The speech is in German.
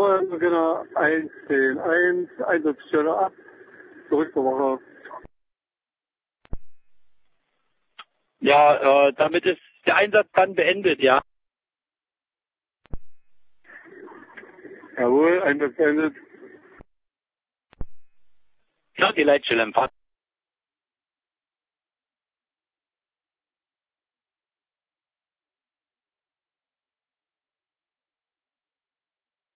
Vorher 110-1, Einsatzstelle ab, zurück zur Wache. Ja, damit ist der Einsatz dann beendet, ja. Jawohl, Einsatz beendet. Ja, die Leitstelle empfangen.